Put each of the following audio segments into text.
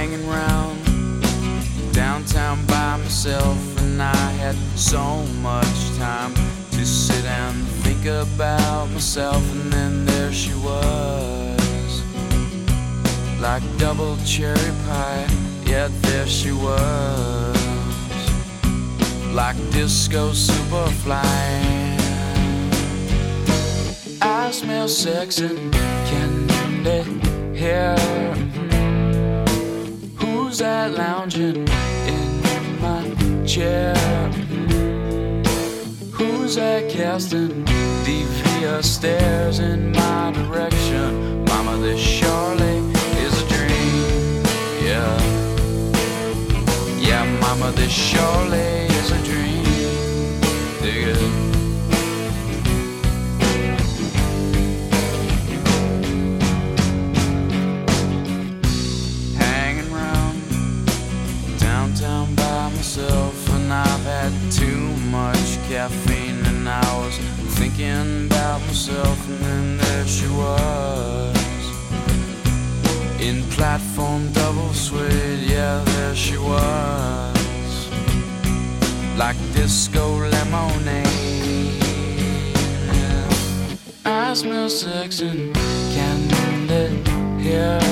hanging round downtown by myself, and I had so much time to sit and think about myself. And then there she was, like double cherry pie. Yeah, there she was, like disco superfly. I smell sex and candy here. Who's that lounging in my chair? Who's that casting devious stares in my direction? Mama, this surely is a dream. Yeah, yeah, mama, this surely is a dream. Dig it. And I've had too much caffeine, and I was thinking about myself. And then there she was, in platform double suede. Yeah, there she was, like disco lemonade. Yeah. I smell sex and candy here.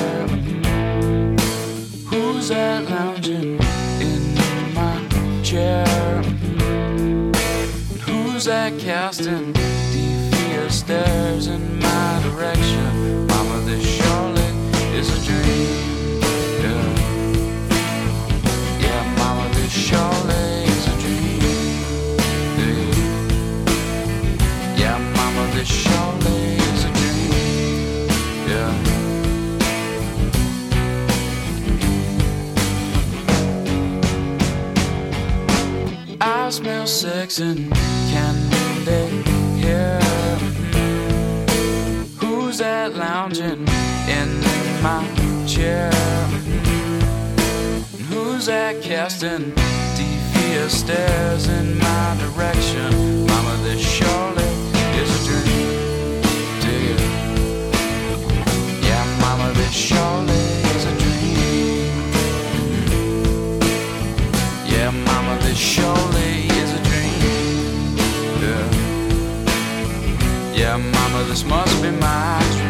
Who's that lounging in my chair? Who's that casting devious stares in my direction? Mama, this surely is a dream. Yeah, yeah, mama, this surely is a dream. Yeah, yeah, mama, this surely is a dream. Yeah. I smell sex and candy here. Who's that lounging in my chair? Who's that casting devious stares in my direction? Mama, this surely is a dream. Dig it. Yeah, mama, this surely is a dream. Yeah, mama, this surely is a dream. Yeah, yeah, mama, this must be my dream.